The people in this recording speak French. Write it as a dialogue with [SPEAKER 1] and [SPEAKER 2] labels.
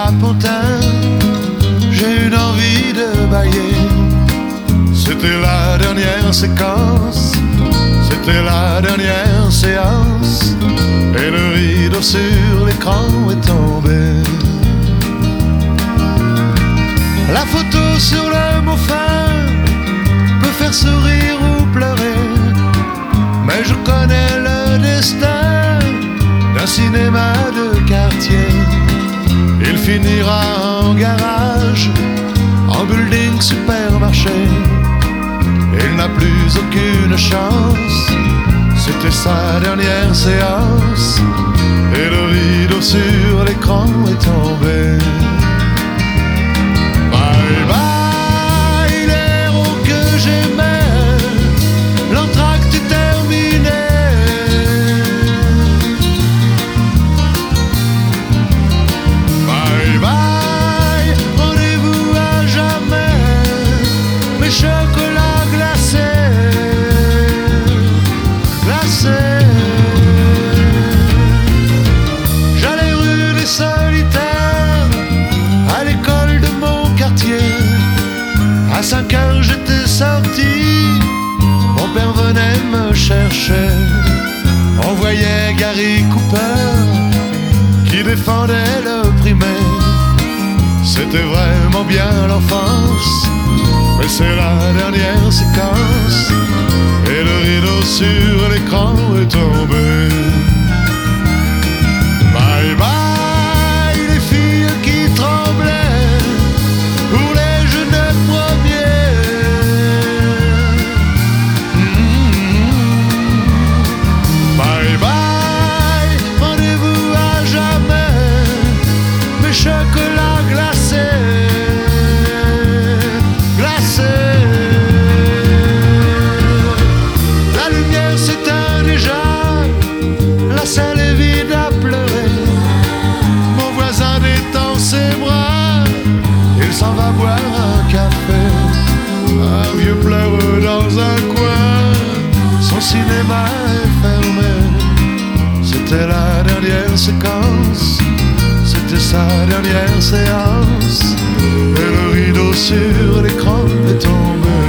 [SPEAKER 1] strapontin, j'ai une envie de bailler. C'était la dernière séquence, c'était la dernière séance, et le rideau sur l'écran est tombé. La photo sur le mot fin peut faire sourire ou pleurer, mais je connais le destin d'un cinéma de quartier. Il finira en garage, en building supermarché. Il n'a plus aucune chance, c'était sa dernière séance, et le rideau sur l'écran est tombé. Bye bye l'héros que j'aimais, l'entracte est terminé. Bye bye, rendez-vous à jamais, mes chocolats glacés, glacés. J'allais rue des Solitaires, à l'école de mon quartier. À 5 heures j'étais sorti, mon père venait me chercher. On voyait Gary Cooper qui défendait le primaire. C'était vraiment bien l'enfance, mais c'est la dernière séquence, et le rideau sur l'écran est tombé. Bye bye les filles qui tremblaient pour les jeunes premiers. Bye bye, rendez-vous à jamais, mes chocolats glacés, glacés. La lumière s'éteint déjà, la salle est vide à pleurer. Mon voisin détend ses bras, il s'en va boire un café. Un vieux pleureux dans un coin, son cinéma est fermé. C'était la dernière séquence, c'était sa dernière séance, et le rideau sur l'écran est tombé.